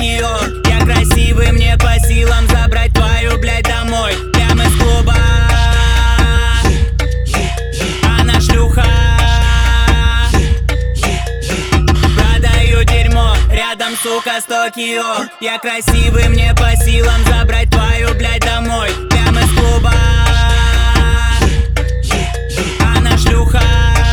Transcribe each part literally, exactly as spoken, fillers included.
Токио. Я красивый, мне по силам забрать твою, блядь, домой. Прямо из клуба. Она шлюха. Продаю дерьмо, рядом, сука, с Токио. Я красивый, мне по силам забрать твою, блядь, домой. Прямо из клуба. Она шлюха.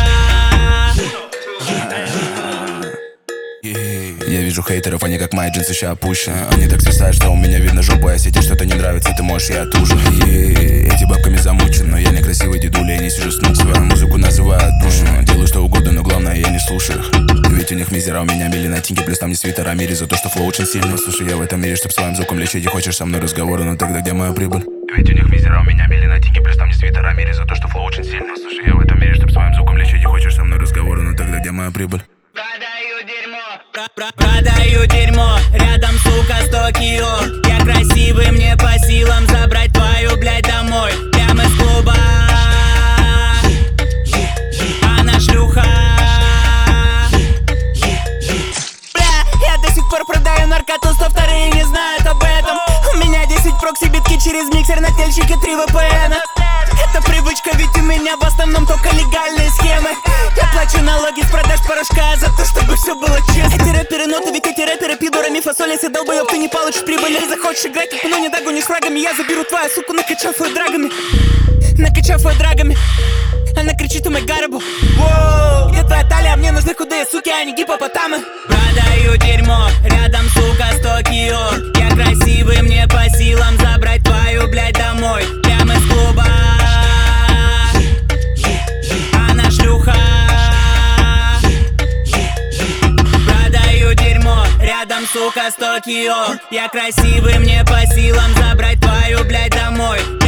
Я вижу хейтеров, они как мои джинсы ща опущены. Они так свисают, что у меня видно жопу. А если тебе что-то не нравится, ты можешь, я тужу. И эти бабками замучен, но я не красивый дедуля, я не сижу снук. Свою музыку называю отпущенную. Делаю что угодно, но главное, я не слушаю их. Ведь у них мизера, у меня миллионатинки. Плюс там не свитер, а мире за то, что флоу очень сильно. Слушай, я в этом мире, чтоб своим звуком лечить. И хочешь со мной разговора, но тогда где моя прибыль? Ведь у них мизера, у меня миллионатинки. Плюс там не свитер, а мире за то, что флоу очень сильно. Слушай, я в этом мире, чтоб своим звуком лечить. И хочешь со мной разговора, но тогда где моя прибыль? Продаю дерьмо, про -про продаю дерьмо, рядом, сука, с Токио. Я красивый, мне по силам забрать твою, блядь, домой. Прямо из клуба. Она шлюха. Бля, я до сих пор продаю наркоту, сто вторые не знают об этом. У меня десять прокси, битки через миксер, нательщики, три вэ пэ эн. Это привычка, ведь у меня в основном только легальные схемы. Я плачу налоги с продаж порошка за то, чтобы все было честно. Эти рэперы ноты, ведь эти рэперы пидорами фасоли. Если долбоёб, ты не получишь прибыль. Или захочешь играть, как, но не догонишь фрагами. Я заберу твою суку, накачав ее драгами. Накачав ее драгами. Она кричит у Мэгарабу. Воу, где твоя талия? Мне нужны худые суки, а не гипопотамы. Продаю дерьмо, рядом, сука, с Токио. Я красивый, мне по силам забрать твою, блядь, домой. Прямо из клуба. Она шлюха. Продаю дерьмо, рядом, сука, с Токио. Я красивый, мне по силам забрать твою, блядь, домой.